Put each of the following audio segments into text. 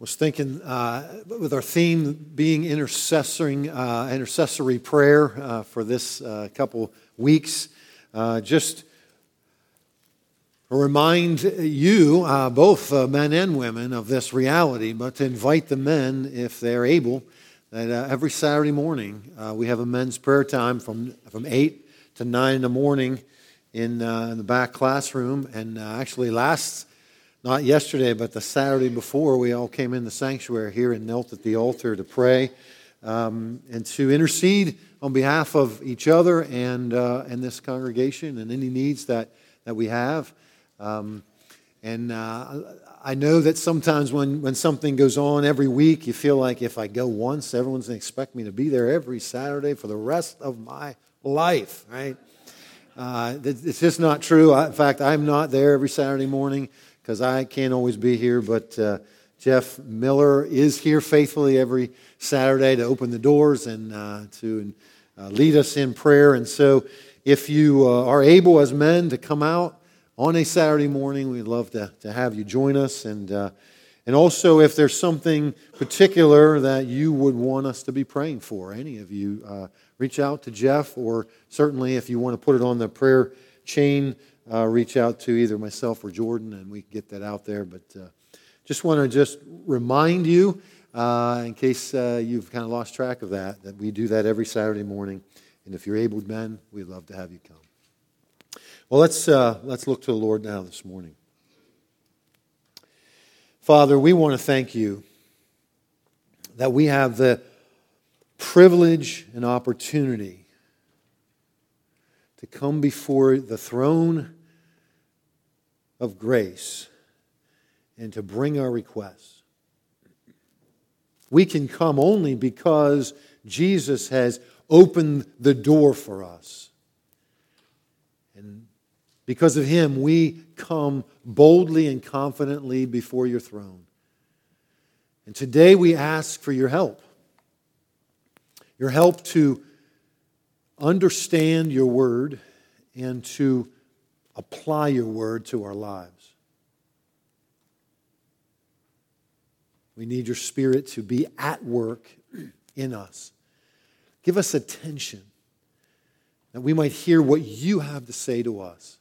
Was thinking with our theme being intercessory prayer for this couple weeks, just remind you, both men and women, of this reality, but to invite the men, if they're able, that every Saturday morning we have a men's prayer time from 8 to 9 in the morning in the back classroom, and actually not yesterday, but the Saturday before, we all came in the sanctuary here and knelt at the altar to pray and to intercede on behalf of each other and this congregation and any needs that we have. I know that sometimes when something goes on every week, you feel like if I go once, everyone's going to expect me to be there every Saturday for the rest of my life, right? It's just not true. In fact, I'm not there every Saturday morning, because I can't always be here, but Jeff Miller is here faithfully every Saturday to open the doors and to lead us in prayer. And so if you are able as men to come out on a Saturday morning, we'd love to have you join us. And also if there's something particular that you would want us to be praying for, any of you, reach out to Jeff, or certainly if you want to put it on the prayer chain, reach out to either myself or Jordan, and we can get that out there. But just want to remind you, in case you've kind of lost track of that we do that every Saturday morning. And if you're able, men, we'd love to have you come. Well, let's look to the Lord now this morning. Father, we want to thank you that we have the privilege and opportunity to come before the throne of grace and to bring our requests. We can come only because Jesus has opened the door for us. And because of Him, we come boldly and confidently before your throne. And today we ask for your help. Your help to understand your word and to apply your word to our lives. We need your Spirit to be at work in us. Give us attention that we might hear what you have to say to us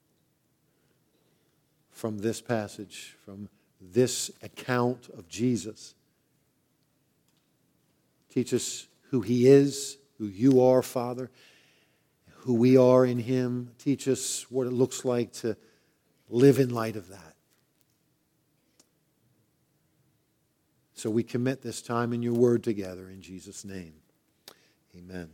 from this passage, from this account of Jesus. Teach us who He is, who you are, Father, who we are in Him. Teach us what it looks like to live in light of that. So we commit this time in your word together in Jesus' name. Amen.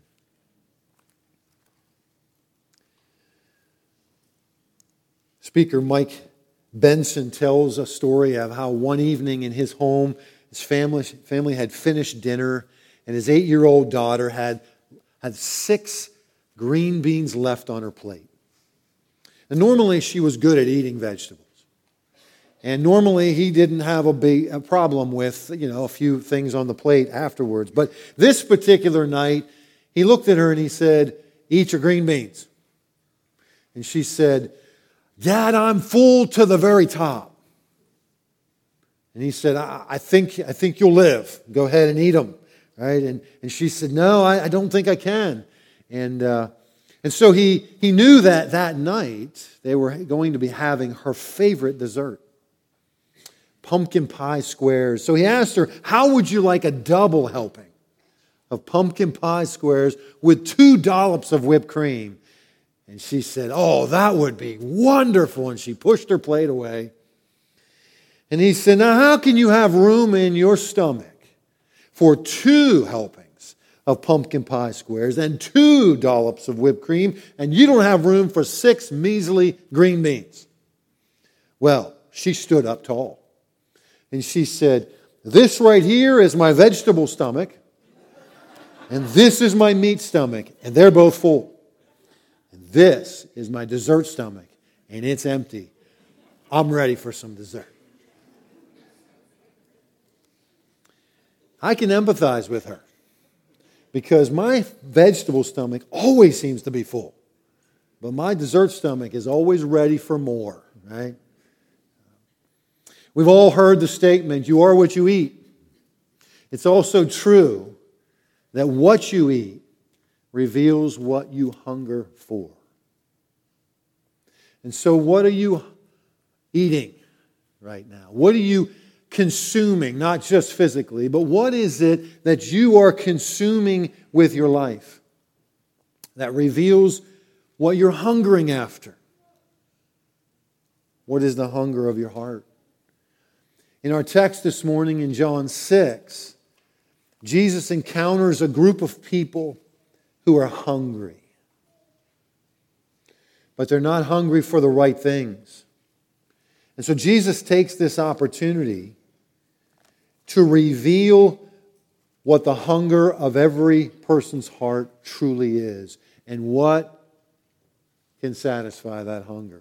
Speaker Mike Benson tells a story of how one evening in his home, his family had finished dinner, and his 8-year-old daughter had 6 green beans left on her plate. And normally she was good at eating vegetables. And normally he didn't have a problem with, a few things on the plate afterwards. But this particular night, he looked at her and he said, "Eat your green beans." And she said, "Dad, I'm full to the very top." And he said, I think you'll live. Go ahead and eat them. Right? And she said, "No, I don't think I can." And so he knew that night they were going to be having her favorite dessert, pumpkin pie squares. So he asked her, "How would you like a double helping of pumpkin pie squares with 2 dollops of whipped cream?" And she said, "Oh, that would be wonderful." And she pushed her plate away. And he said, "Now, how can you have room in your stomach for 2 helpings of pumpkin pie squares and 2 dollops of whipped cream, and you don't have room for 6 measly green beans?" Well, she stood up tall. And she said, "This right here is my vegetable stomach, and this is my meat stomach, and they're both full. And this is my dessert stomach, and it's empty. I'm ready for some dessert." I can empathize with her because my vegetable stomach always seems to be full, but my dessert stomach is always ready for more, right? We've all heard the statement, you are what you eat. It's also true that what you eat reveals what you hunger for. And so what are you eating right now? What are you consuming, not just physically, but what is it that you are consuming with your life that reveals what you're hungering after? What is the hunger of your heart? In our text this morning in John 6, Jesus encounters a group of people who are hungry. But they're not hungry for the right things. And so Jesus takes this opportunity to reveal what the hunger of every person's heart truly is and what can satisfy that hunger.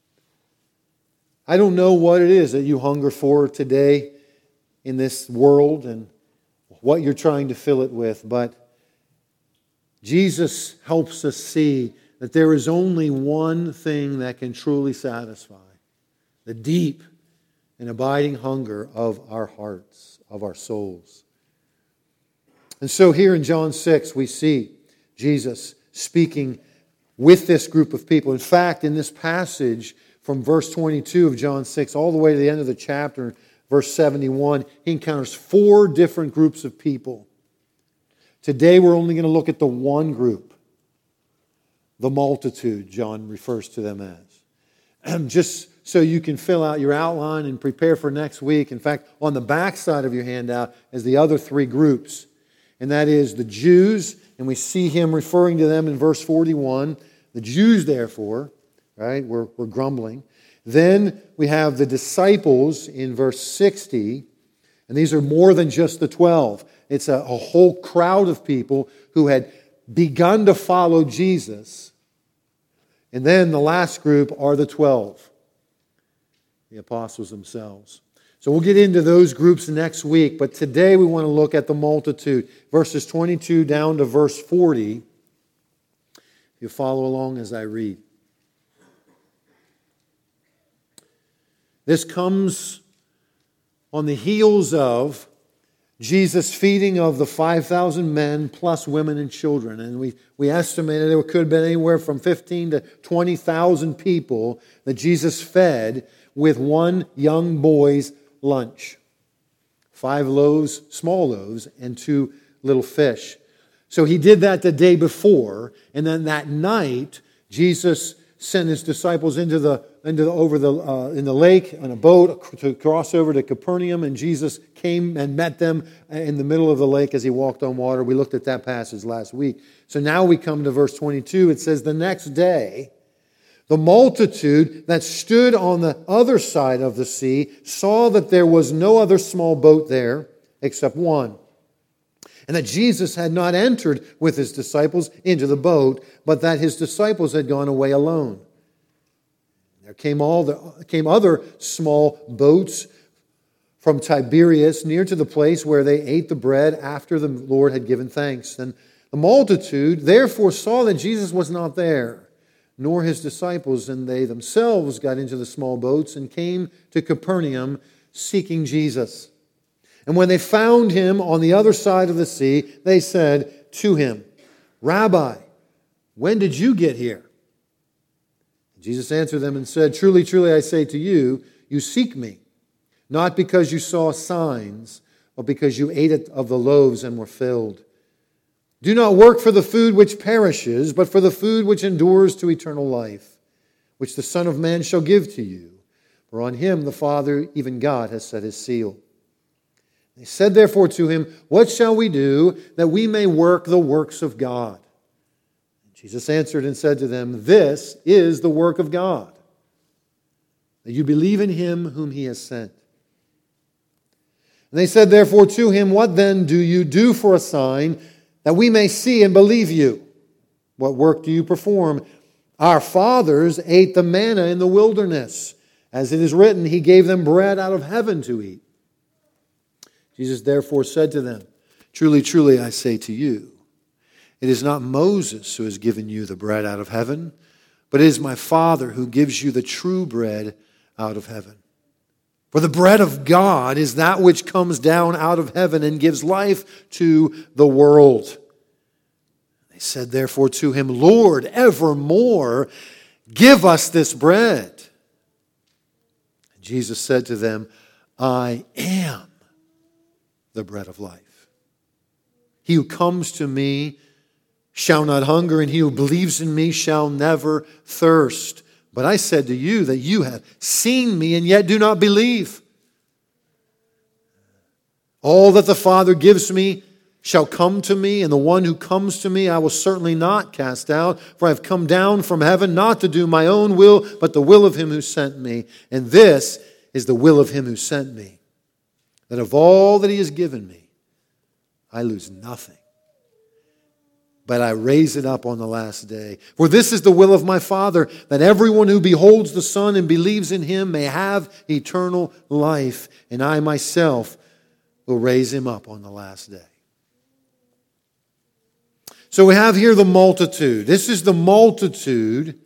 I don't know what it is that you hunger for today in this world and what you're trying to fill it with, but Jesus helps us see that there is only one thing that can truly satisfy the deep and abiding hunger of our hearts, of our souls. And so here in John 6, we see Jesus speaking with this group of people. In fact, in this passage from verse 22 of John 6 all the way to the end of the chapter, verse 71, he encounters 4 different groups of people. Today we're only going to look at the one group, the multitude, John refers to them as. Just so you can fill out your outline and prepare for next week. In fact, on the back side of your handout is the other 3 groups. And that is the Jews, and we see him referring to them in verse 41. The Jews, therefore, right, we're grumbling. Then we have the disciples in verse 60. And these are more than just the 12. It's a whole crowd of people who had begun to follow Jesus. And then the last group are the 12, the apostles themselves. So we'll get into those groups next week, but today we want to look at the multitude, verses 22 down to verse 40. You follow along as I read. This comes on the heels of Jesus' feeding of the 5,000 men plus women and children. And we estimated there could have been anywhere from 15 to 20,000 people that Jesus fed with one young boy's lunch. 5 loaves, small loaves, and 2 little fish. So he did that the day before, and then that night, Jesus sent his disciples in the lake on a boat to cross over to Capernaum, and Jesus came and met them in the middle of the lake as he walked on water. We looked at that passage last week. So now we come to verse 22. It says, the next day, the multitude that stood on the other side of the sea saw that there was no other small boat there except one, and that Jesus had not entered with his disciples into the boat, but that his disciples had gone away alone. There came other small boats from Tiberias near to the place where they ate the bread after the Lord had given thanks. And the multitude therefore saw that Jesus was not there, nor his disciples, and they themselves got into the small boats and came to Capernaum seeking Jesus. And when they found him on the other side of the sea, they said to him, Rabbi, when did you get here? Jesus answered them and said, truly, truly, I say to you, you seek me, not because you saw signs, but because you ate of the loaves and were filled. Do not work for the food which perishes, but for the food which endures to eternal life, which the Son of Man shall give to you. For on him the Father, even God, has set his seal. They said therefore to him, what shall we do that we may work the works of God? Jesus answered and said to them, this is the work of God, that you believe in him whom he has sent. And they said therefore to him, what then do you do for a sign that we may see and believe you? What work do you perform? Our fathers ate the manna in the wilderness. As it is written, he gave them bread out of heaven to eat. Jesus therefore said to them, truly, truly, I say to you, it is not Moses who has given you the bread out of heaven, but it is my Father who gives you the true bread out of heaven. For the bread of God is that which comes down out of heaven and gives life to the world. They said therefore to him, Lord, evermore give us this bread. And Jesus said to them, I am the bread of life. He who comes to me shall not hunger, and he who believes in me shall never thirst. But I said to you that you have seen me and yet do not believe. All that the Father gives me shall come to me, and the one who comes to me I will certainly not cast out. For I have come down from heaven not to do my own will, but the will of him who sent me. And this is the will of him who sent me, that of all that he has given me, I lose nothing, but I raise it up on the last day. For this is the will of my Father, that everyone who beholds the Son and believes in him may have eternal life, and I myself will raise him up on the last day. So we have here the multitude. This is the multitude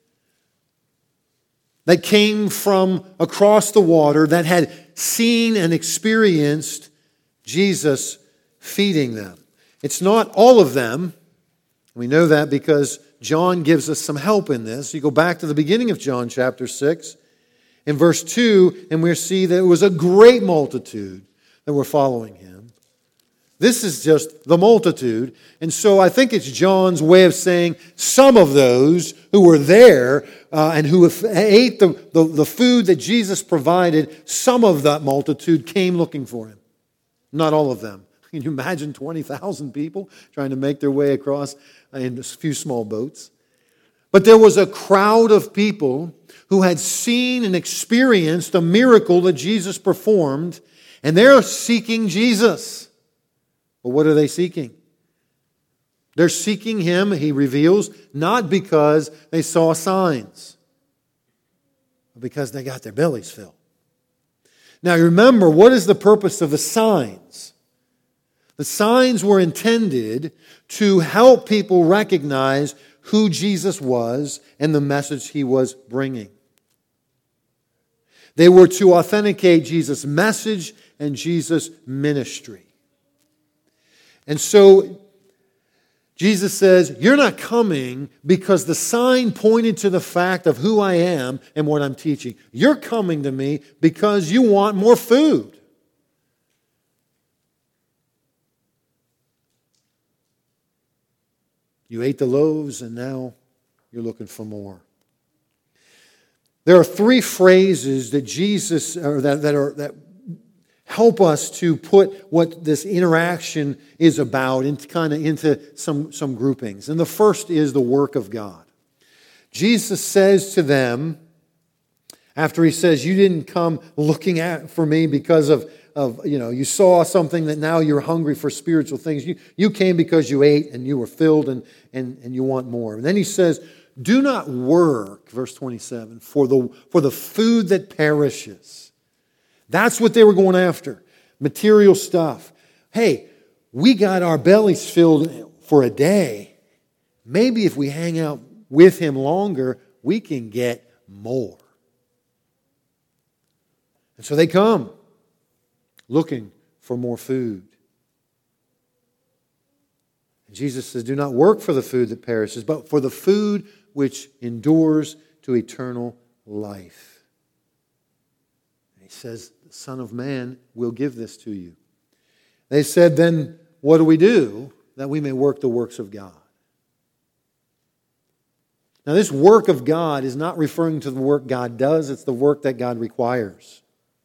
that came from across the water, that had seen and experienced Jesus feeding them. It's not all of them. We know that because John gives us some help in this. You go back to the beginning of John chapter 6, in verse 2, and we see that it was a great multitude that were following him. This is just the multitude. And so I think it's John's way of saying some of those who were there and who ate the food that Jesus provided, some of that multitude came looking for him. Not all of them. Can you imagine 20,000 people trying to make their way across in a few small boats? But there was a crowd of people who had seen and experienced a miracle that Jesus performed, and they're seeking Jesus. But what are they seeking? They're seeking him, he reveals, not because they saw signs, but because they got their bellies filled. Now remember, what is the purpose of the signs? The signs were intended to help people recognize who Jesus was and the message he was bringing. They were to authenticate Jesus' message and Jesus' ministry. And so Jesus says, you're not coming because the sign pointed to the fact of who I am and what I'm teaching. You're coming to me because you want more food. You ate the loaves and now you're looking for more. There are three phrases that Jesus, or that help us to put what this interaction is about into some groupings. And the first is the work of God. Jesus says to them, after he says, you didn't come looking for me because of you saw something that now you're hungry for spiritual things. You came because you ate and you were filled and you want more. And then he says, do not work, verse 27, for the food that perishes. That's what they were going after. Material stuff. Hey, we got our bellies filled for a day. Maybe if we hang out with him longer, we can get more. And so they come looking for more food. And Jesus says, do not work for the food that perishes, but for the food which endures to eternal life. And he says, the Son of Man will give this to you. They said, then what do we do that we may work the works of God? Now this work of God is not referring to the work God does, it's the work that God requires.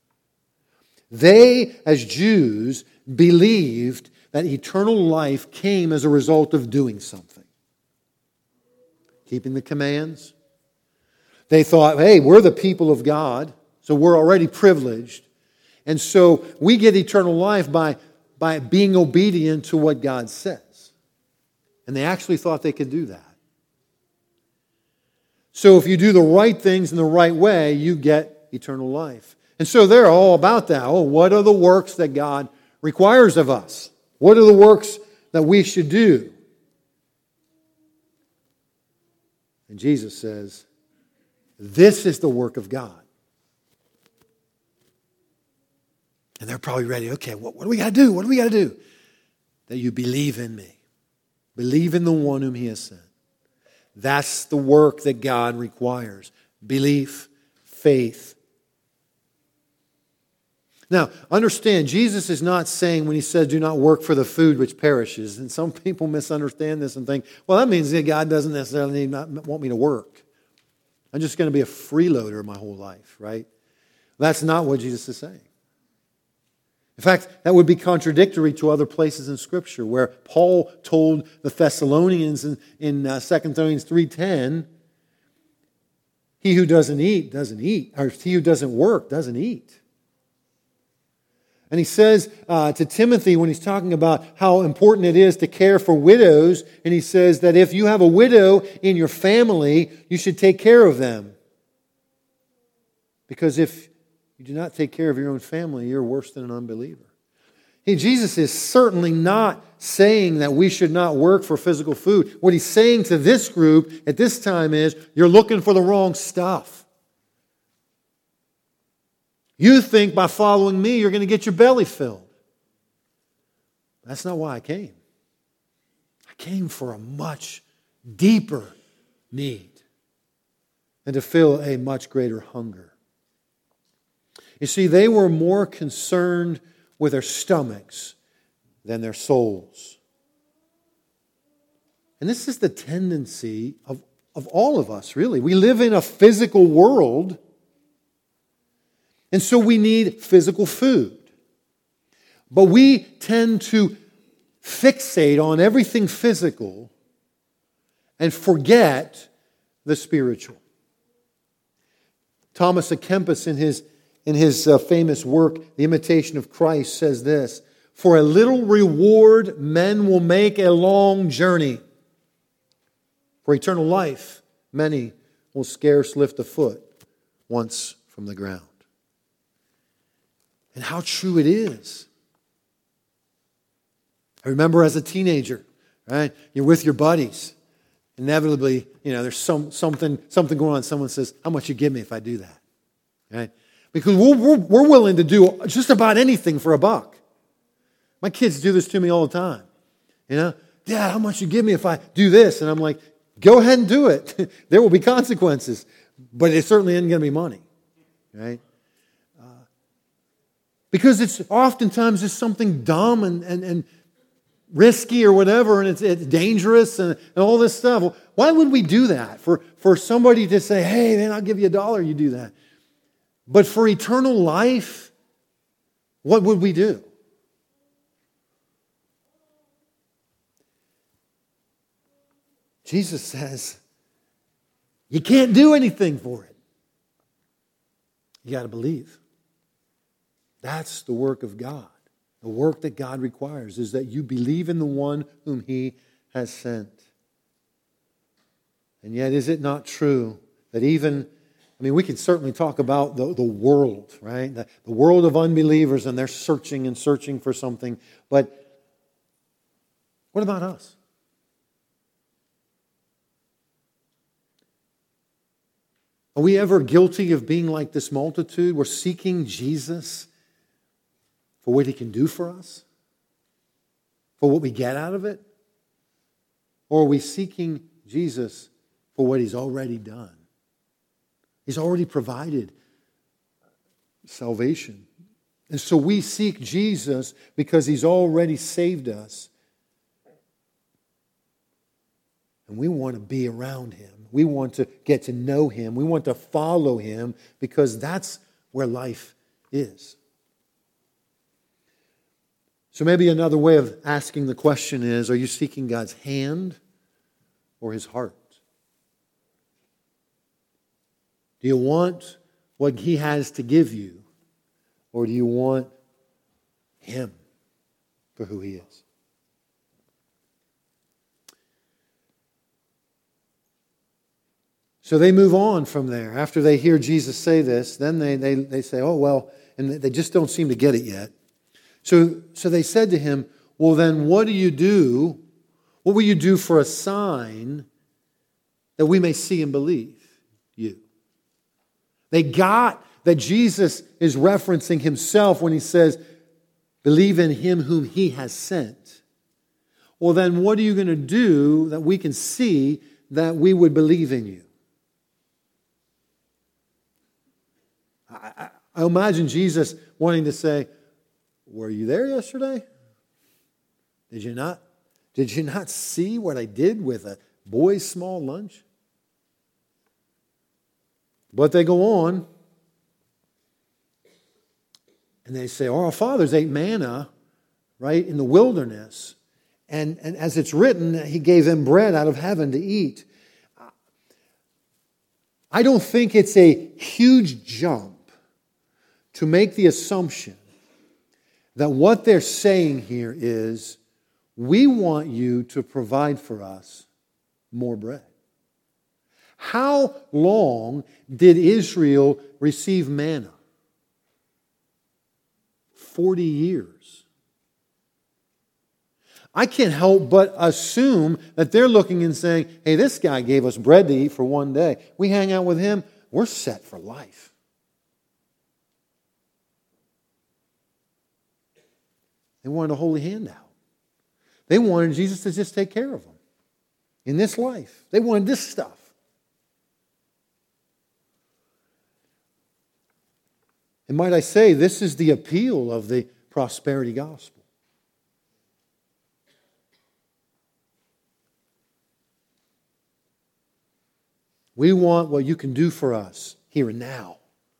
They, as Jews, believed that eternal life came as a result of doing something. Keeping the commands. They thought, hey, we're the people of God, so we're already privileged. And so we get eternal life by being obedient to what God says. And they actually thought they could do that. So if you do the right things in the right way, you get eternal life. And so they're all about that. Oh, what are the works that God requires of us? What are the works that we should do? And Jesus says, this is the work of God. And they're probably ready. Okay, what do we got to do? What do we got to do? That you believe in me. Believe in the one whom he has sent. That's the work that God requires. Belief, faith. Now, understand, Jesus is not saying when he says, do not work for the food which perishes. And some people misunderstand this and think, well, that means that God doesn't necessarily want me to work. I'm just going to be a freeloader my whole life, right? That's not what Jesus is saying. In fact, that would be contradictory to other places in Scripture where Paul told the Thessalonians in 2 Thessalonians 3:10, he who doesn't eat, doesn't eat. Or he who doesn't work, doesn't eat. And he says to Timothy when he's talking about how important it is to care for widows, and he says that if you have a widow in your family, you should take care of them. Because if you do not take care of your own family, you're worse than an unbeliever. Jesus is certainly not saying that we should not work for physical food. What he's saying to this group at this time is, you're looking for the wrong stuff. You think by following me, you're going to get your belly filled. That's not why I came. I came for a much deeper need and to fill a much greater hunger. You see, they were more concerned with their stomachs than their souls. And this is the tendency of all of us, really. We live in a physical world, and so we need physical food. But we tend to fixate on everything physical and forget the spiritual. Thomas à Kempis in his famous work, The Imitation of Christ, says this: for a little reward, men will make a long journey. For eternal life, many will scarce lift a foot once from the ground. And how true it is. I remember as a teenager, right? You're with your buddies. Inevitably, there's something going on. Someone says, how much you give me if I do that? Right? Because we're willing to do just about anything for $1. My kids do this to me all the time. Dad, how much you give me if I do this? And I'm like, go ahead and do it. There will be consequences. But it certainly isn't going to be money. Right? Because it's oftentimes just something dumb and risky or whatever, and it's dangerous and all this stuff. Well, why would we do that? For somebody to say, hey, man, I'll give you $1, you do that. But for eternal life, what would we do? Jesus says, you can't do anything for it. You got to believe. That's the work of God. The work that God requires is that you believe in the one whom he has sent. And yet, is it not true that we can certainly talk about the world, right? The world of unbelievers, and they're searching and searching for something. But what about us? Are we ever guilty of being like this multitude? We're seeking Jesus for what he can do for us? For what we get out of it? Or are we seeking Jesus for what he's already done? He's already provided salvation. And so we seek Jesus because he's already saved us. And we want to be around him. We want to get to know him. We want to follow him because that's where life is. So maybe another way of asking the question is, are you seeking God's hand or his heart? Do you want what he has to give you, or do you want him for who he is? So they move on from there. After they hear Jesus say this, then they say, oh, well, and they just don't seem to get it yet. So they said to him, well, then what do you do? What will you do for a sign that we may see and believe you? They got that Jesus is referencing himself when he says, Believe in Him whom He has sent. Well, then what are you going to do that we can see that we would believe in you? I imagine Jesus wanting to say, were you there yesterday? Did you not? Did you not see what I did with a boy's small lunch? But they go on and they say, our fathers ate manna, right, in the wilderness. And as it's written, He gave them bread out of heaven to eat. I don't think it's a huge jump to make the assumption that what they're saying here is, we want you to provide for us more bread. How long did Israel receive manna? 40 years. I can't help but assume that they're looking and saying, hey, this guy gave us bread to eat for one day. We hang out with him, we're set for life. They wanted a holy handout. They wanted Jesus to just take care of them in this life. They wanted this stuff. And might I say, this is the appeal of the prosperity gospel. We want what you can do for us here and now.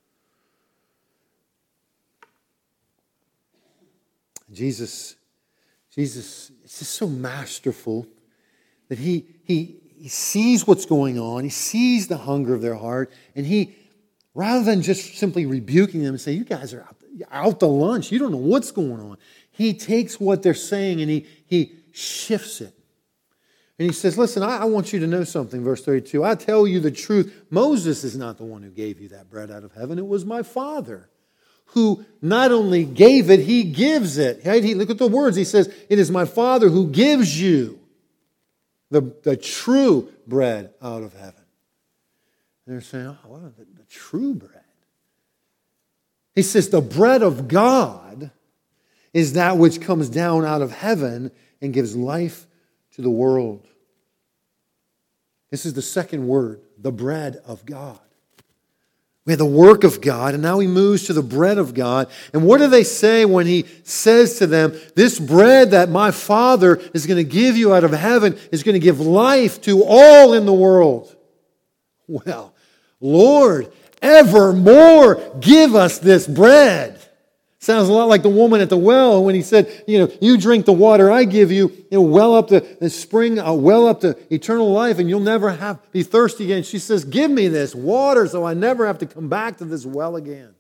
Jesus is just so masterful that he sees what's going on. He sees the hunger of their heart. And He, rather than just simply rebuking them and say, you guys are out to lunch. You don't know what's going on. He takes what they're saying and he shifts it. And He says, listen, I want you to know something, verse 32. I tell you the truth. Moses is not the one who gave you that bread out of heaven. It was my Father who not only gave it, He gives it. Right? Look at the words. He says, it is my Father who gives you the true bread out of heaven. And they're saying, oh, what the true bread? He says, the bread of God is that which comes down out of heaven and gives life to the world. This is the second word, the bread of God. We had the work of God, and now He moves to the bread of God. And what do they say when He says to them, this bread that my Father is going to give you out of heaven is going to give life to all in the world? Well, Lord, evermore give us this bread. Sounds a lot like the woman at the well when He said, you drink the water I give you, it'll well up the spring, well up to eternal life, and you'll never be thirsty again. She says, give me this water so I never have to come back to this well again.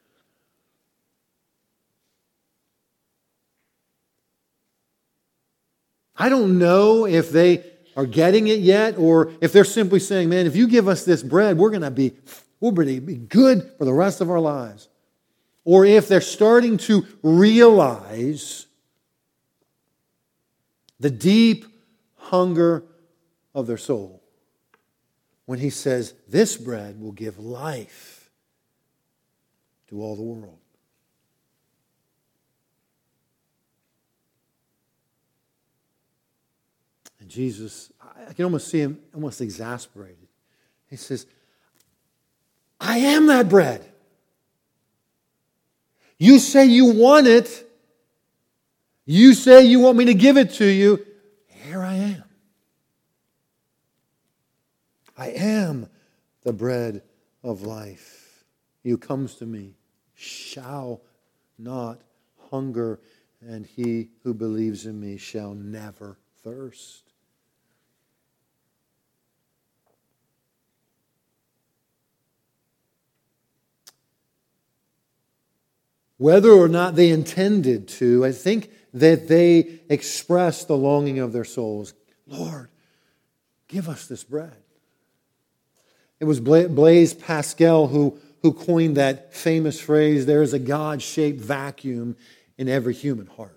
I don't know if they are getting it yet, or if they're simply saying, man, if you give us this bread, we're going to be good for the rest of our lives. Or if they're starting to realize the deep hunger of their soul when He says, this bread will give life to all the world. And Jesus, I can almost see Him almost exasperated. He says, I am that bread. You say you want it. You say you want me to give it to you. Here I am. I am the bread of life. He who comes to me shall not hunger, and he who believes in me shall never thirst. Whether or not they intended to, I think that they expressed the longing of their souls. Lord, give us this bread. It was Blaise Pascal who coined that famous phrase, there is a God-shaped vacuum in every human heart.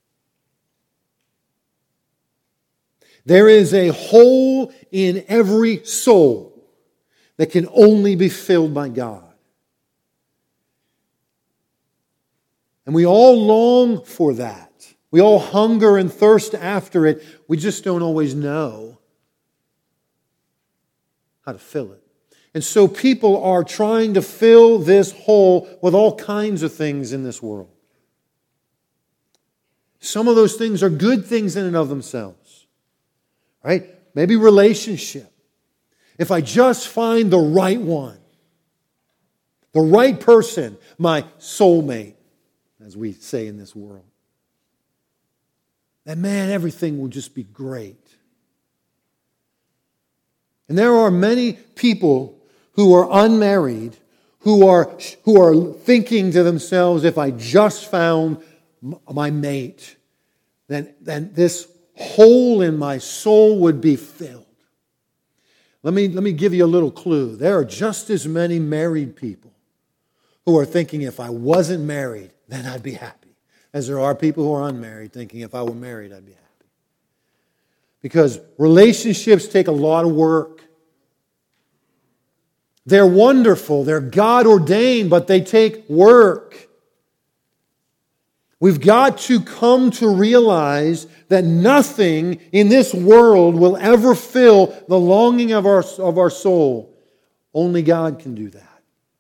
There is a hole in every soul that can only be filled by God. And we all long for that. We all hunger and thirst after it. We just don't always know how to fill it. And so people are trying to fill this hole with all kinds of things in this world. Some of those things are good things in and of themselves. Right? Maybe relationship. If I just find the right one, the right person, my soulmate, as we say in this world, then man, everything will just be great. And there are many people who are unmarried, who are thinking to themselves, if I just found my mate, then this hole in my soul would be filled. Let me give you a little clue. There are just as many married people who are thinking, if I wasn't married, then I'd be happy, as there are people who are unmarried thinking, if I were married, I'd be happy. Because relationships take a lot of work. They're wonderful, they're God-ordained, but they take work. We've got to come to realize that nothing in this world will ever fill the longing of our soul. Only God can do that.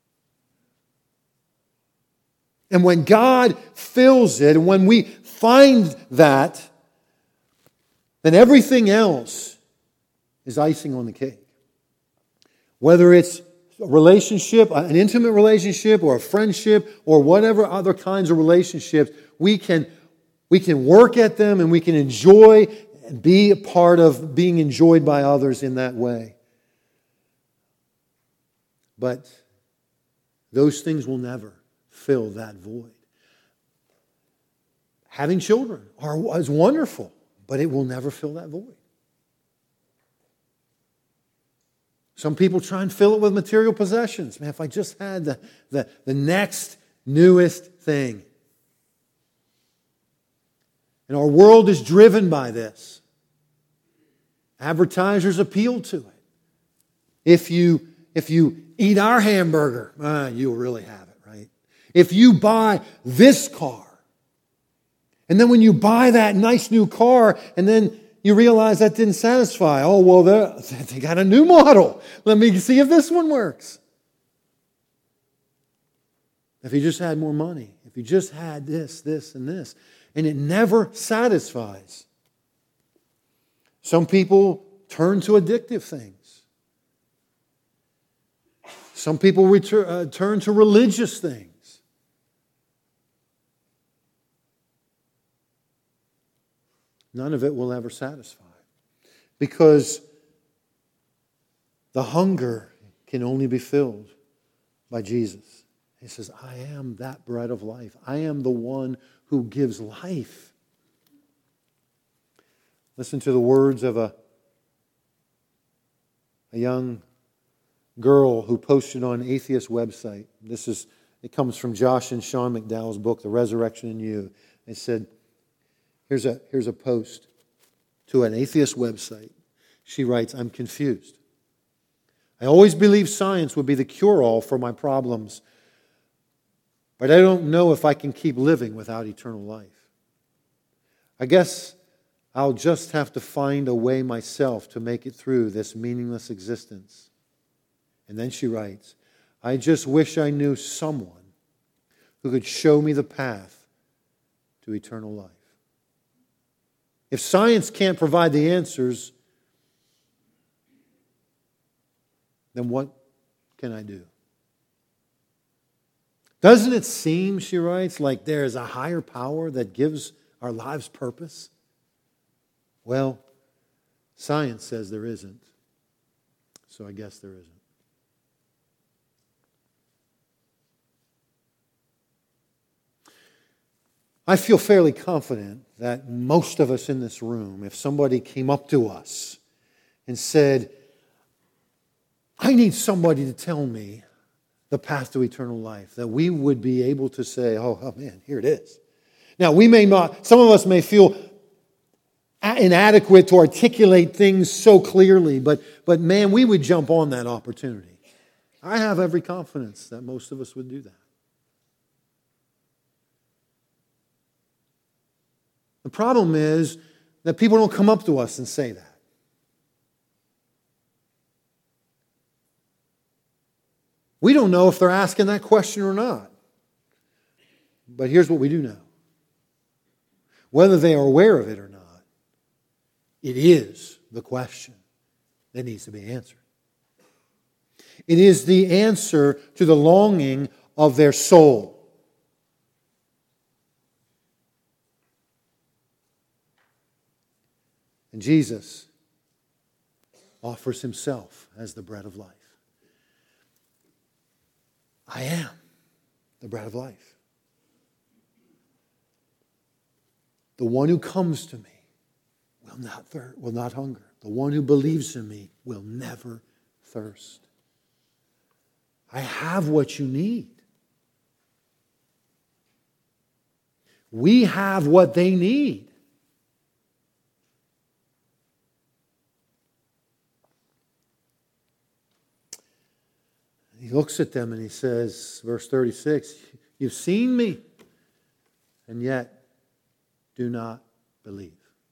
And when God fills it, and when we find that, then everything else is icing on the cake. Whether it's a relationship, an intimate relationship, or a friendship, or whatever other kinds of relationships, we can work at them and we can enjoy and be a part of being enjoyed by others in that way. But those things will never fill that void. Having children is wonderful, but it will never fill that void. Some people try and fill it with material possessions. Man, if I just had the next newest thing. And our world is driven by this. Advertisers appeal to it. If you eat our hamburger, you'll really have it, right? If you buy this car, and then when you buy that nice new car, and then you realize that didn't satisfy. Oh, well, they got a new model. Let me see if this one works. If you just had more money, if you just had this, and this, and it never satisfies. Some people turn to addictive things. Some people turn to religious things. None of it will ever satisfy. Because the hunger can only be filled by Jesus. He says, I am that bread of life. I am the one who gives life. Listen to the words of a young girl who posted on an atheist website. It comes from Josh and Sean McDowell's book, The Resurrection in You. They said, here's a post to an atheist website. She writes, I'm confused. I always believed science would be the cure-all for my problems, but I don't know if I can keep living without eternal life. I guess I'll just have to find a way myself to make it through this meaningless existence. And then she writes, I just wish I knew someone who could show me the path to eternal life. If science can't provide the answers, then what can I do? Doesn't it seem, she writes, like there is a higher power that gives our lives purpose? Well, science says there isn't. So I guess there isn't. I feel fairly confident that most of us in this room, if somebody came up to us and said, I need somebody to tell me the path to eternal life, that we would be able to say, oh man, here it is. Now, we may not, some of us may feel inadequate to articulate things so clearly, but man, we would jump on that opportunity. I have every confidence that most of us would do that. The problem is that people don't come up to us and say that. We don't know if they're asking that question or not. But here's what we do know. Whether they are aware of it or not, it is the question that needs to be answered. It is the answer to the longing of their soul. And Jesus offers himself as the bread of life. I am the bread of life. The one who comes to me will not hunger. The one who believes in me will never thirst. I have what you need. We have what they need. He looks at them and he says, verse 36, you've seen me, and yet do not believe.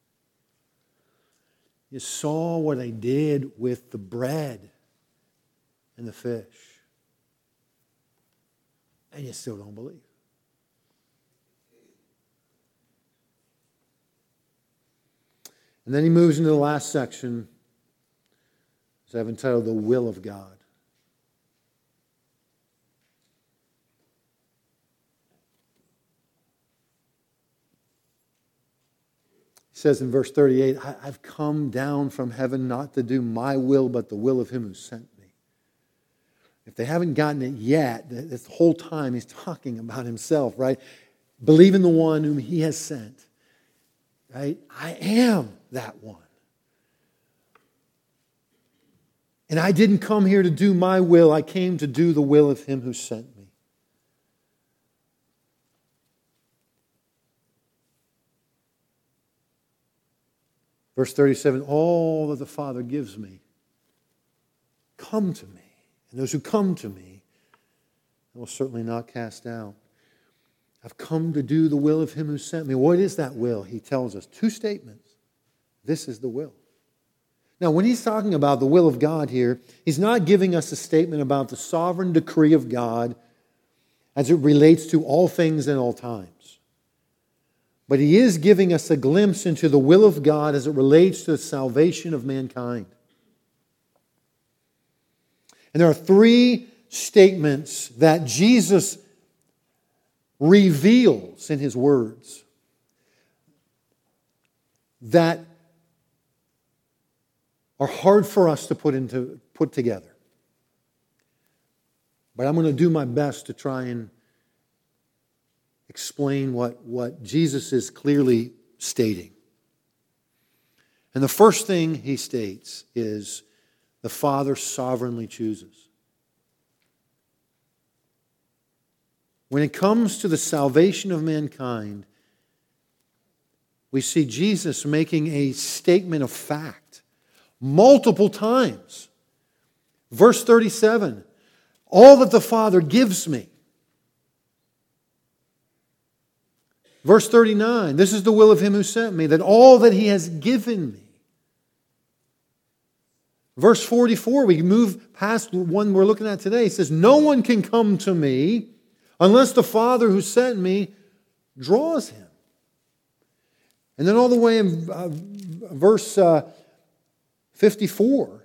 You saw what I did with the bread and the fish, and you still don't believe. And then he moves into the last section, as I've entitled, The Will of God. He says in verse 38, I've come down from heaven not to do my will, but the will of him who sent me. If they haven't gotten it yet, this whole time he's talking about himself, right? Believe in the one whom he has sent, right? I am that one. And I didn't come here to do my will. I came to do the will of him who sent me. Verse 37, all that the Father gives me, come to me. And those who come to me, I will certainly not cast out. I've come to do the will of him who sent me. What is that will? He tells us 2 statements. This is the will. Now, when he's talking about the will of God here, he's not giving us a statement about the sovereign decree of God as it relates to all things and all times. But he is giving us a glimpse into the will of God as it relates to the salvation of mankind. And there are 3 statements that Jesus reveals in his words that are hard for us to put together. But I'm going to do my best to try and explain what Jesus is clearly stating. And the first thing he states is the Father sovereignly chooses. When it comes to the salvation of mankind, we see Jesus making a statement of fact multiple times. Verse 37, all that the Father gives me. Verse 39, this is the will of him who sent me, that all that he has given me. Verse 44, we move past the one we're looking at today. It says, no one can come to me unless the Father who sent me draws him. And then all the way in verse 54.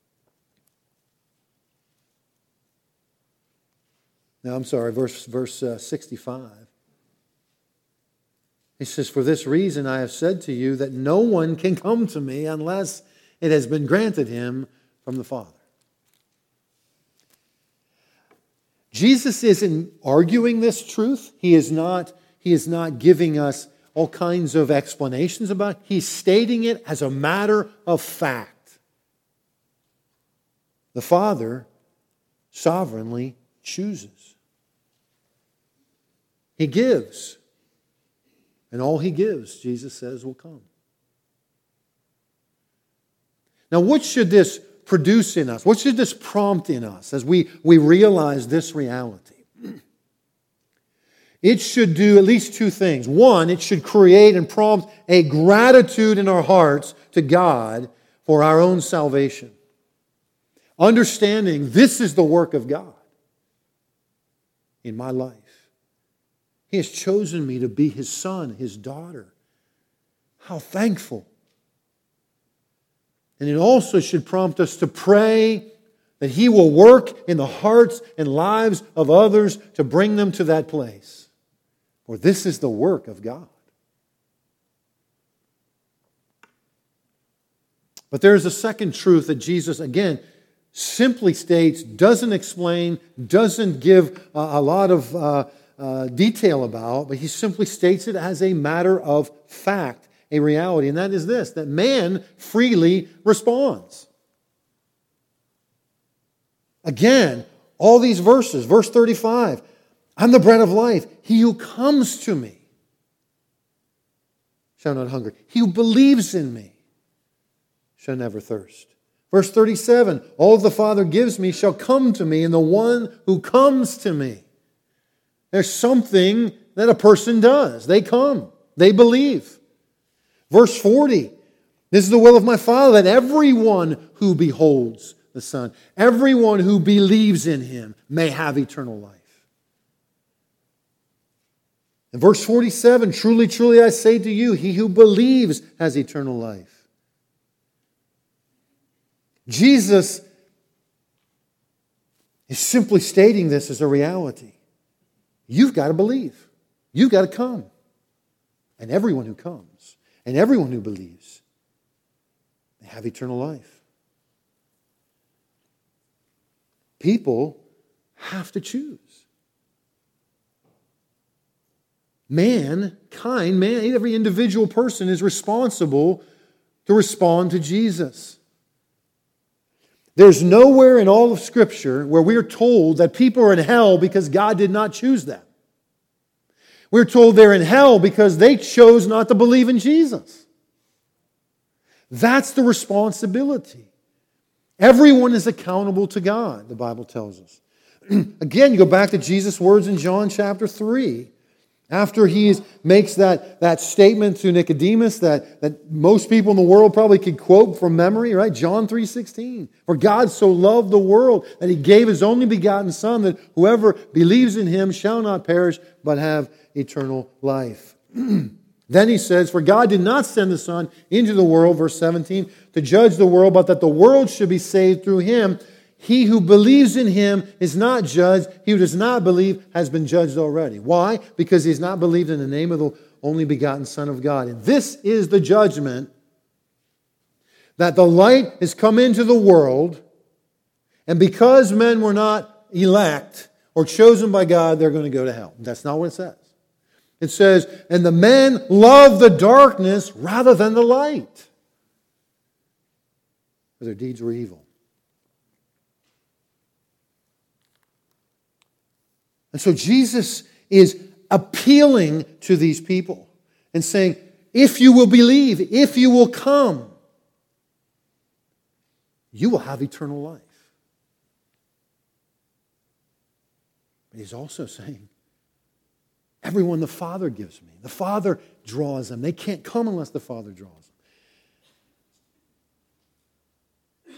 No, I'm sorry, verse 65. He says, for this reason I have said to you that no one can come to me unless it has been granted him from the Father. Jesus isn't arguing this truth. He is not giving us all kinds of explanations about it. He's stating it as a matter of fact. The Father sovereignly chooses. He gives. And all he gives, Jesus says, will come. Now, what should this produce in us? What should this prompt in us as we realize this reality? it should do at least two things. One, it should create and prompt a gratitude in our hearts to God for our own salvation. Understanding this is the work of God in my life. He has chosen me to be His son, His daughter. How thankful. And it also should prompt us to pray that He will work in the hearts and lives of others to bring them to that place. For this is the work of God. But there's a second truth that Jesus, again, simply states, doesn't explain, doesn't give a lot of detail about, but He simply states it as a matter of fact, a reality. And that is this, that man freely responds. Again, all these verses, verse 35, I'm the bread of life. He who comes to me shall not hunger. He who believes in me shall never thirst. Verse 37, all the Father gives me shall come to me, and the one who comes to me. There's something that a person does. They come. They believe. Verse 40, this is the will of my Father, that everyone who beholds the Son, everyone who believes in Him may have eternal life. In verse 47, truly, truly I say to you, he who believes has eternal life. Jesus is simply stating this as a reality. You've got to believe. You've got to come. And everyone who comes, and everyone who believes, they have eternal life. People have to choose. Mankind, every individual person is responsible to respond to Jesus. There's nowhere in all of Scripture where we are told that people are in hell because God did not choose them. We're told they're in hell because they chose not to believe in Jesus. That's the responsibility. Everyone is accountable to God, the Bible tells us. Again, you go back to Jesus' words in John chapter 3. After he makes that statement to Nicodemus that most people in the world probably could quote from memory, right? John 3:16. For God so loved the world that He gave His only begotten Son, that whoever believes in Him shall not perish but have eternal life. Then He says, for God did not send the Son into the world, verse 17, to judge the world, but that the world should be saved through Him. He who believes in Him is not judged. He who does not believe has been judged already. Why? Because he has not believed in the name of the only begotten Son of God. And this is the judgment, that the light has come into the world, and because men were not elect or chosen by God, they're going to go to hell. That's not what it says. It says, and the men love the darkness rather than the light, for their deeds were evil. And so Jesus is appealing to these people and saying, if you will believe, if you will come, you will have eternal life. But He's also saying, everyone the Father gives me, the Father draws them. They can't come unless the Father draws them.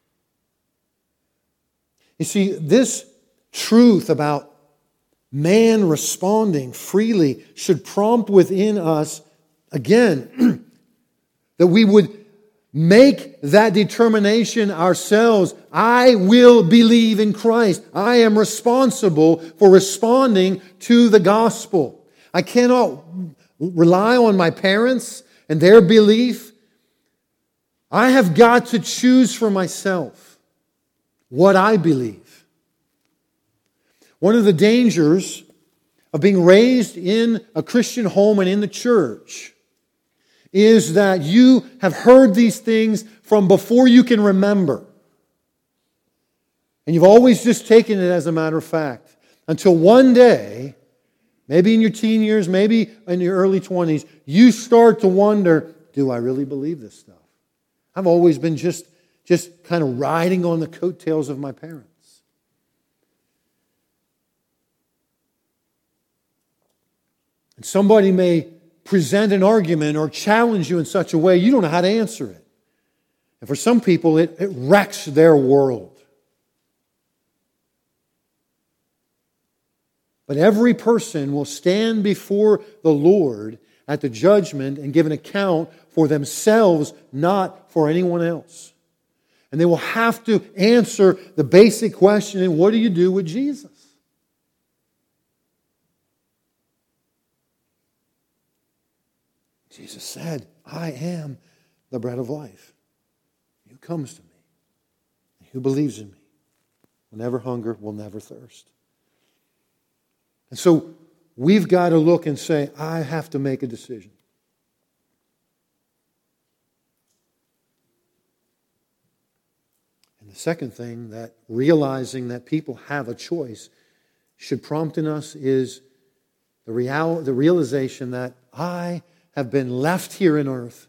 You see, this truth about man responding freely should prompt within us, again, that we would make that determination ourselves. I will believe in Christ. I am responsible for responding to the gospel. I cannot rely on my parents and their belief. I have got to choose for myself what I believe. One of the dangers of being raised in a Christian home and in the church is that you have heard these things from before you can remember. And you've always just taken it as a matter of fact. Until one day, maybe in your teen years, maybe in your early 20s, you start to wonder, do I really believe this stuff? I've always been just kind of riding on the coattails of my parents. And somebody may present an argument or challenge you in such a way you don't know how to answer it. And for some people, it wrecks their world. But every person will stand before the Lord at the judgment and give an account for themselves, not for anyone else. And they will have to answer the basic question, and what do you do with Jesus? Jesus said, I am the bread of life. He who comes to me, and who believes in me, will never hunger, will never thirst. And so we've got to look and say, I have to make a decision. And the second thing that realizing that people have a choice should prompt in us is the realization that I have been left here in earth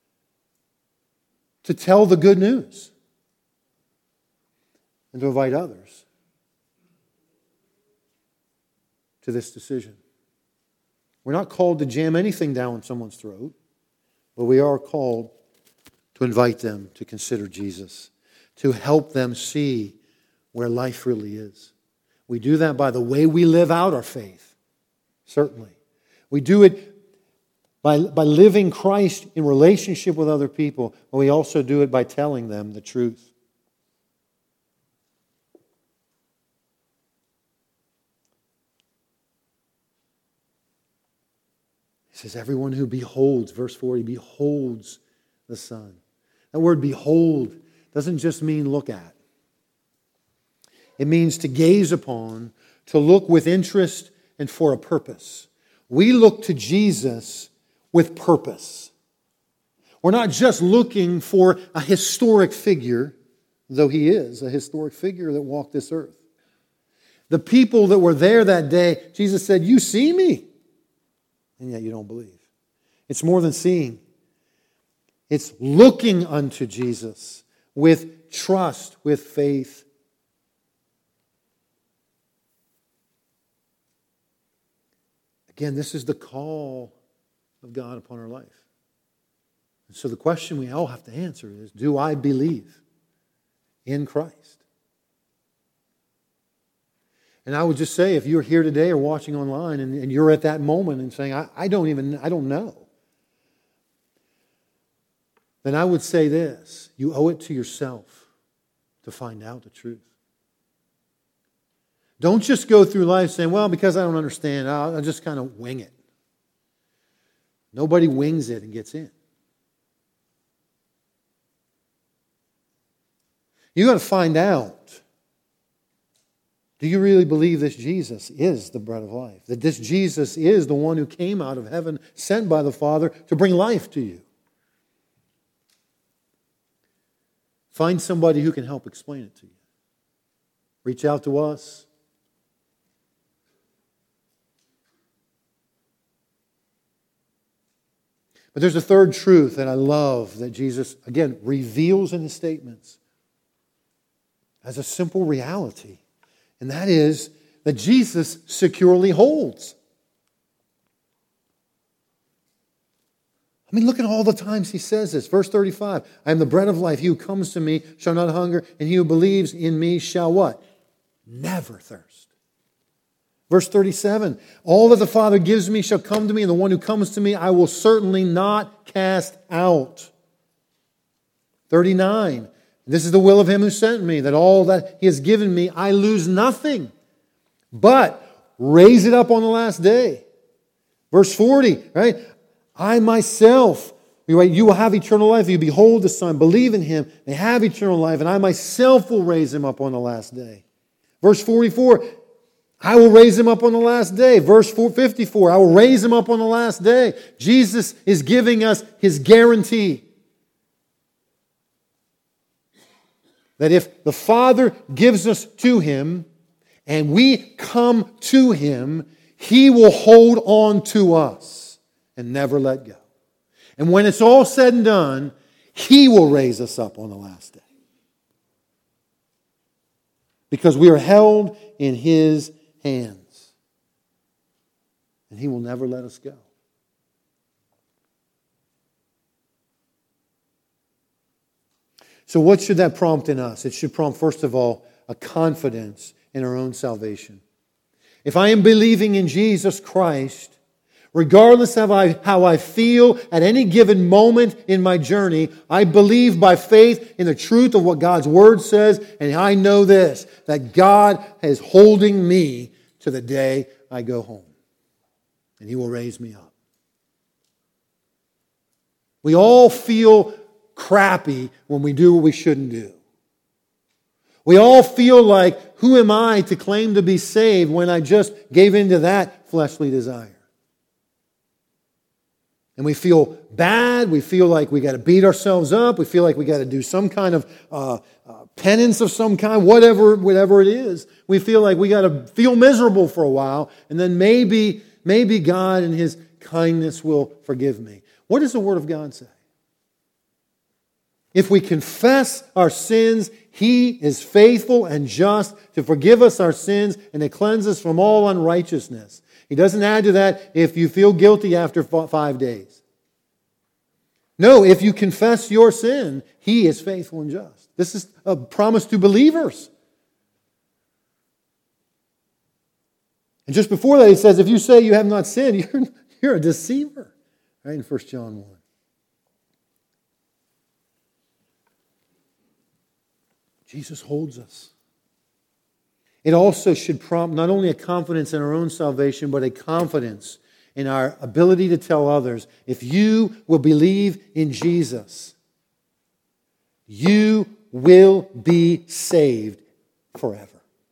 to tell the good news and to invite others to this decision. We're not called to jam anything down someone's throat, but we are called to invite them to consider Jesus, to help them see where life really is. We do that by the way we live out our faith, certainly. We do it by living Christ in relationship with other people, but we also do it by telling them the truth. He says, everyone who beholds, verse 40, beholds the Son. That word behold doesn't just mean look at. It means to gaze upon, to look with interest and for a purpose. We look to Jesus with purpose. We're not just looking for a historic figure, though he is a historic figure that walked this earth. The people that were there that day, Jesus said, you see me, and yet you don't believe. It's more than seeing. It's looking unto Jesus with trust, with faith. Again, this is the call of God upon our life. And so the question we all have to answer is, do I believe in Christ? And I would just say, if you're here today or watching online and you're at that moment and saying, I don't know, then I would say this, you owe it to yourself to find out the truth. Don't just go through life saying, well, because I don't understand, I'll just kind of wing it. Nobody wings it and gets in. You got to find out, do you really believe this Jesus is the bread of life? That this Jesus is the one who came out of heaven, sent by the Father to bring life to you? Find somebody who can help explain it to you. Reach out to us. But there's a third truth that I love that Jesus, again, reveals in his statements as a simple reality. And that is that Jesus securely holds. I mean, look at all the times he says this. Verse 35, I am the bread of life. He who comes to me shall not hunger, and he who believes in me shall what? Never thirst. Verse 37, all that the Father gives me shall come to me, and the one who comes to me I will certainly not cast out. 39, this is the will of him who sent me, that all that he has given me I lose nothing, but raise it up on the last day. Verse 40, right? I myself, right, you will have eternal life. You behold the Son, believe in him, and have eternal life, and I myself will raise him up on the last day. Verse 44, I will raise him up on the last day. Verse 54, I will raise him up on the last day. Jesus is giving us his guarantee that if the Father gives us to him and we come to him, he will hold on to us and never let go. And when it's all said and done, he will raise us up on the last day. Because we are held in his hands. And He will never let us go. So what should that prompt in us? It should prompt, first of all, a confidence in our own salvation. If I am believing in Jesus Christ, regardless of how I feel at any given moment in my journey, I believe by faith in the truth of what God's Word says, and I know this, that God is holding me to the day I go home. And He will raise me up. We all feel crappy when we do what we shouldn't do. We all feel like, who am I to claim to be saved when I just gave into that fleshly desire? And we feel bad. We feel like we got to beat ourselves up. We feel like we got to do some kind of penance of some kind, whatever it is. We feel like we got to feel miserable for a while, and then maybe God in His kindness will forgive me. What does the Word of God say? If we confess our sins, He is faithful and just to forgive us our sins and to cleanse us from all unrighteousness. He doesn't add to that if you feel guilty after 5 days. No, if you confess your sin, He is faithful and just. This is a promise to believers. And just before that, He says, if you say you have not sinned, you're a deceiver. Right in 1 John 1. Jesus holds us. It also should prompt not only a confidence in our own salvation, but a confidence in our ability to tell others, if you will believe in Jesus, you will be saved forever.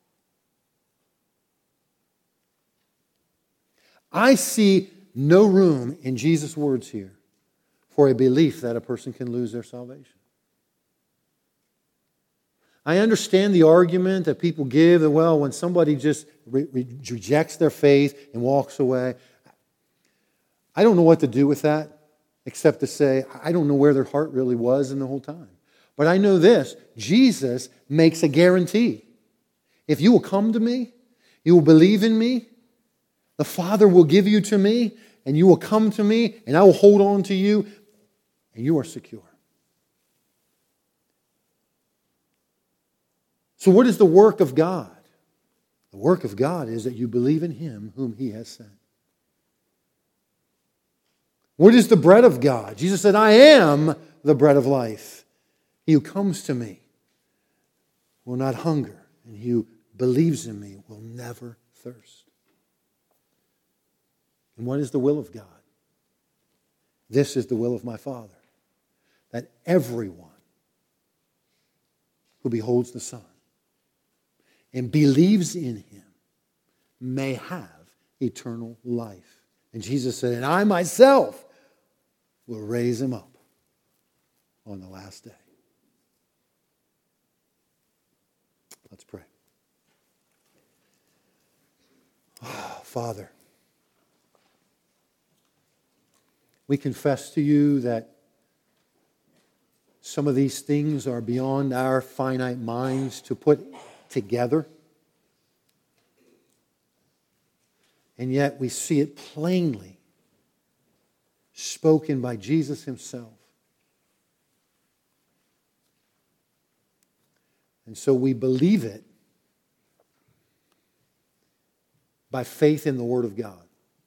I see no room in Jesus' words here for a belief that a person can lose their salvation. I understand the argument that people give that, well, when somebody just rejects their faith and walks away, I don't know what to do with that except to say, I don't know where their heart really was in the whole time. But I know this, Jesus makes a guarantee. If you will come to me, you will believe in me, the Father will give you to me, and you will come to me, and I will hold on to you, and you are secure. So what is the work of God? The work of God is that you believe in Him whom He has sent. What is the bread of God? Jesus said, I am the bread of life. He who comes to me will not hunger, and he who believes in me will never thirst. And what is the will of God? This is the will of my Father, that everyone who beholds the Son and believes in Him may have eternal life. And Jesus said, and I myself will raise him up on the last day. Let's pray. Oh, Father, we confess to you that some of these things are beyond our finite minds to put together. And yet we see it plainly spoken by Jesus Himself. And so we believe it by faith in the Word of God.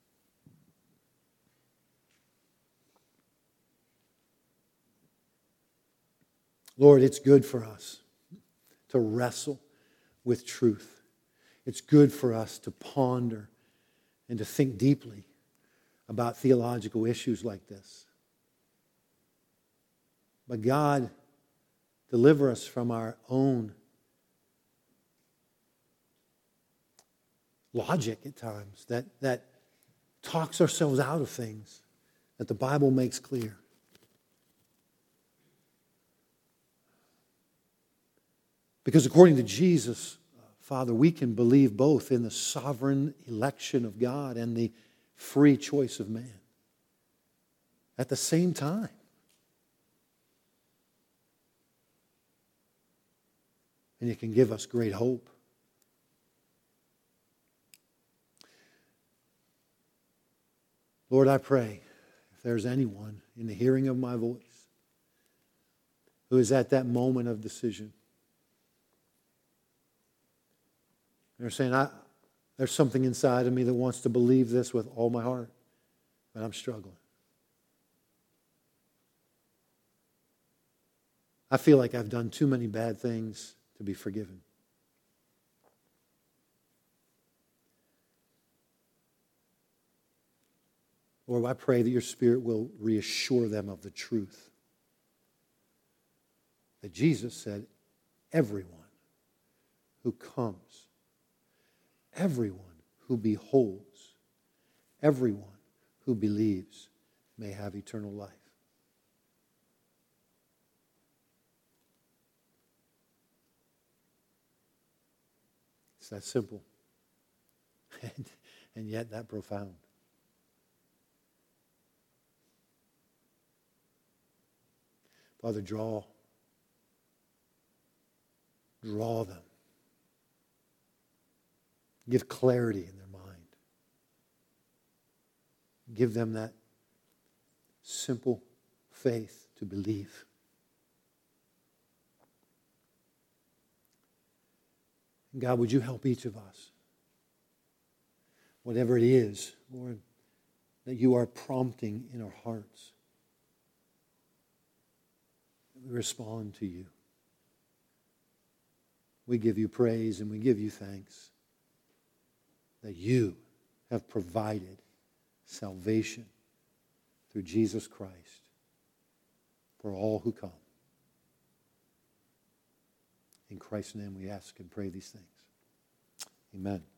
Lord, it's good for us to wrestle with truth. It's good for us to ponder and to think deeply about theological issues like this. But God, deliver us from our own logic at times that talks ourselves out of things that the Bible makes clear. Because according to Jesus, Father, we can believe both in the sovereign election of God and the free choice of man at the same time. And it can give us great hope. Lord, I pray if there's anyone in the hearing of my voice who is at that moment of decision, they're saying, there's something inside of me that wants to believe this with all my heart, but I'm struggling. I feel like I've done too many bad things to be forgiven. Lord, I pray that your Spirit will reassure them of the truth. That Jesus said, everyone who comes, everyone who beholds, everyone who believes may have eternal life. It's that simple, and yet that profound. Father, draw them. Give clarity in their mind. Give them that simple faith to believe. And God, would you help each of us? Whatever it is, Lord, that you are prompting in our hearts. We respond to you. We give you praise and we give you thanks that you have provided salvation through Jesus Christ for all who come. In Christ's name we ask and pray these things. Amen.